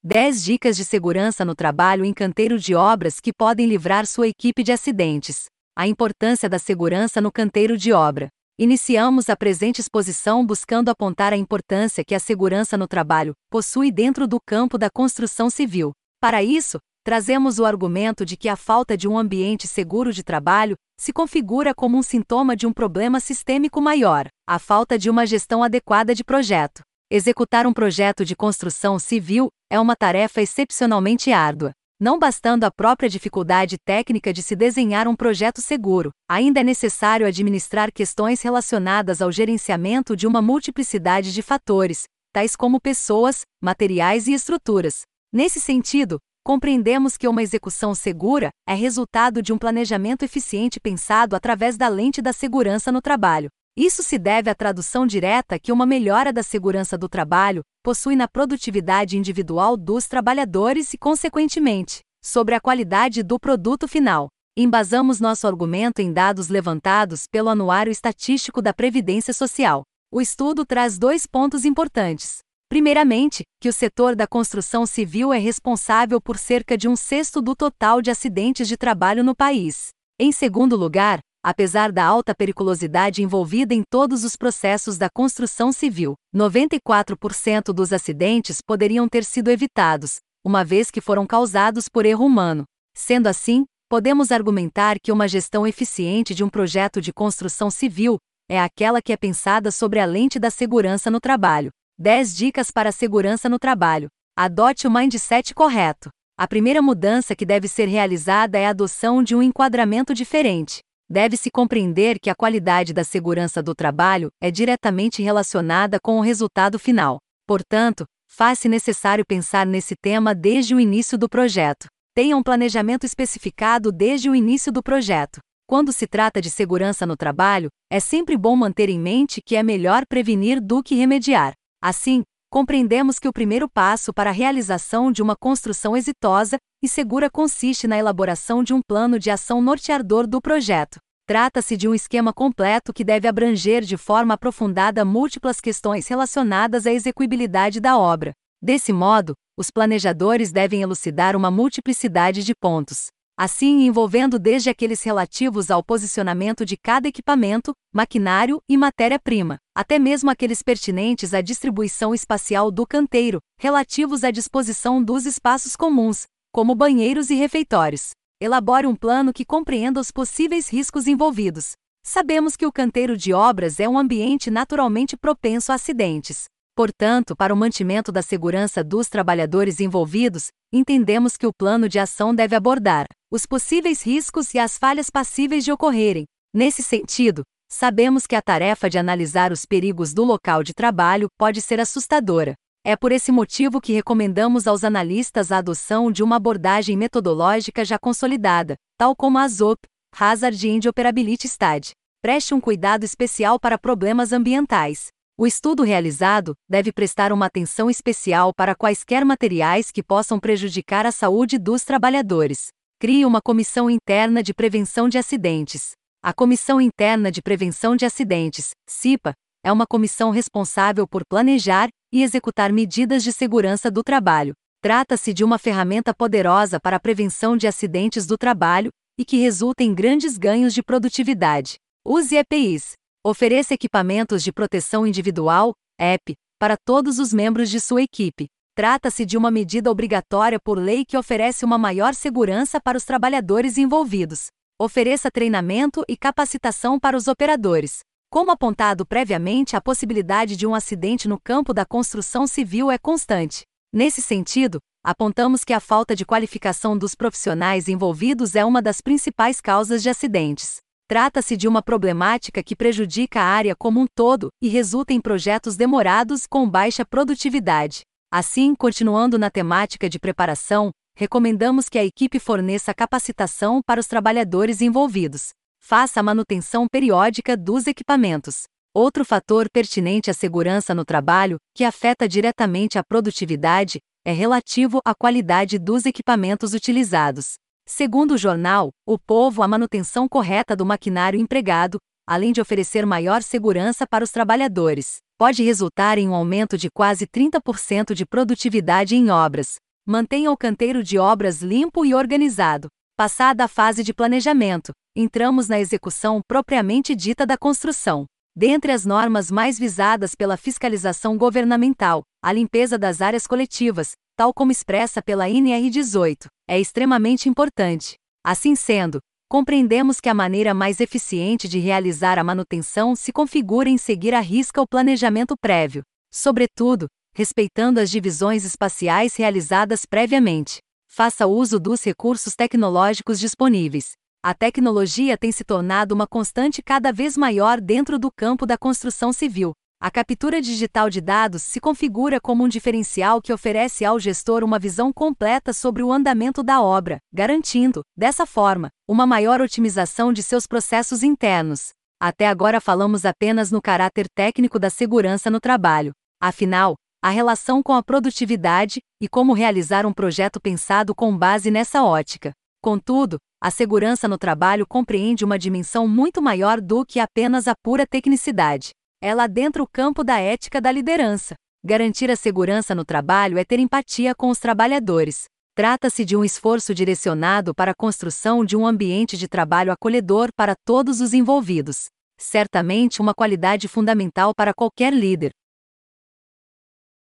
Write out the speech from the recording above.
10 dicas de segurança no trabalho em canteiro de obras que podem livrar sua equipe de acidentes. A importância da segurança no canteiro de obra. Iniciamos a presente exposição buscando apontar a importância que a segurança no trabalho possui dentro do campo da construção civil. Para isso, trazemos o argumento de que a falta de um ambiente seguro de trabalho se configura como um sintoma de um problema sistêmico maior, a falta de uma gestão adequada de projeto. Executar um projeto de construção civil é uma tarefa excepcionalmente árdua. Não bastando a própria dificuldade técnica de se desenhar um projeto seguro, ainda é necessário administrar questões relacionadas ao gerenciamento de uma multiplicidade de fatores, tais como pessoas, materiais e estruturas. Nesse sentido, compreendemos que uma execução segura é resultado de um planejamento eficiente pensado através da lente da segurança no trabalho. Isso se deve à tradução direta que uma melhora da segurança do trabalho possui na produtividade individual dos trabalhadores e, consequentemente, sobre a qualidade do produto final. Embasamos nosso argumento em dados levantados pelo Anuário Estatístico da Previdência Social. O estudo traz 2 pontos importantes. Primeiramente, que o setor da construção civil é responsável por cerca de 1/6 do total de acidentes de trabalho no país. Em segundo lugar, apesar da alta periculosidade envolvida em todos os processos da construção civil, 94% dos acidentes poderiam ter sido evitados, uma vez que foram causados por erro humano. Sendo assim, podemos argumentar que uma gestão eficiente de um projeto de construção civil é aquela que é pensada sobre a lente da segurança no trabalho. 10 dicas para a segurança no trabalho. Adote o mindset correto. A primeira mudança que deve ser realizada é a adoção de um enquadramento diferente. Deve-se compreender que a qualidade da segurança do trabalho é diretamente relacionada com o resultado final. Portanto, faz-se necessário pensar nesse tema desde o início do projeto. Tenha um planejamento especificado desde o início do projeto. Quando se trata de segurança no trabalho, é sempre bom manter em mente que é melhor prevenir do que remediar. Assim, compreendemos que o primeiro passo para a realização de uma construção exitosa e segura consiste na elaboração de um plano de ação norteador do projeto. Trata-se de um esquema completo que deve abranger de forma aprofundada múltiplas questões relacionadas à execuibilidade da obra. Desse modo, os planejadores devem elucidar uma multiplicidade de pontos, assim envolvendo desde aqueles relativos ao posicionamento de cada equipamento, maquinário e matéria-prima, até mesmo aqueles pertinentes à distribuição espacial do canteiro, relativos à disposição dos espaços comuns, como banheiros e refeitórios. Elabore um plano que compreenda os possíveis riscos envolvidos. Sabemos que o canteiro de obras é um ambiente naturalmente propenso a acidentes. Portanto, para o mantimento da segurança dos trabalhadores envolvidos, entendemos que o plano de ação deve abordar os possíveis riscos e as falhas passíveis de ocorrerem. Nesse sentido, sabemos que a tarefa de analisar os perigos do local de trabalho pode ser assustadora. É por esse motivo que recomendamos aos analistas a adoção de uma abordagem metodológica já consolidada, tal como a HAZOP, Hazard and Operability Study. Preste um cuidado especial para problemas ambientais. O estudo realizado deve prestar uma atenção especial para quaisquer materiais que possam prejudicar a saúde dos trabalhadores. Crie uma comissão interna de prevenção de acidentes. A Comissão Interna de Prevenção de Acidentes, CIPA, é uma comissão responsável por planejar e executar medidas de segurança do trabalho. Trata-se de uma ferramenta poderosa para a prevenção de acidentes do trabalho e que resulta em grandes ganhos de produtividade. Use EPIs. Ofereça equipamentos de proteção individual, EP, para todos os membros de sua equipe. Trata-se de uma medida obrigatória por lei que oferece uma maior segurança para os trabalhadores envolvidos. Ofereça treinamento e capacitação para os operadores. Como apontado previamente, a possibilidade de um acidente no campo da construção civil é constante. Nesse sentido, apontamos que a falta de qualificação dos profissionais envolvidos é uma das principais causas de acidentes. Trata-se de uma problemática que prejudica a área como um todo e resulta em projetos demorados com baixa produtividade. Assim, continuando na temática de preparação, recomendamos que a equipe forneça capacitação para os trabalhadores envolvidos. Faça a manutenção periódica dos equipamentos. Outro fator pertinente à segurança no trabalho, que afeta diretamente a produtividade, é relativo à qualidade dos equipamentos utilizados. Segundo o jornal O Povo, a manutenção correta do maquinário empregado, além de oferecer maior segurança para os trabalhadores, pode resultar em um aumento de quase 30% de produtividade em obras. Mantenha o canteiro de obras limpo e organizado. Passada a fase de planejamento, entramos na execução propriamente dita da construção. Dentre as normas mais visadas pela fiscalização governamental, a limpeza das áreas coletivas, tal como expressa pela NR 18, é extremamente importante. Assim sendo, compreendemos que a maneira mais eficiente de realizar a manutenção se configura em seguir à risca o planejamento prévio, sobretudo, respeitando as divisões espaciais realizadas previamente. Faça uso dos recursos tecnológicos disponíveis. A tecnologia tem se tornado uma constante cada vez maior dentro do campo da construção civil. A captura digital de dados se configura como um diferencial que oferece ao gestor uma visão completa sobre o andamento da obra, garantindo, dessa forma, uma maior otimização de seus processos internos. Até agora falamos apenas no caráter técnico da segurança no trabalho. Afinal, a relação com a produtividade e como realizar um projeto pensado com base nessa ótica. Contudo, a segurança no trabalho compreende uma dimensão muito maior do que apenas a pura tecnicidade. Ela adentra o campo da ética da liderança. Garantir a segurança no trabalho é ter empatia com os trabalhadores. Trata-se de um esforço direcionado para a construção de um ambiente de trabalho acolhedor para todos os envolvidos. Certamente uma qualidade fundamental para qualquer líder,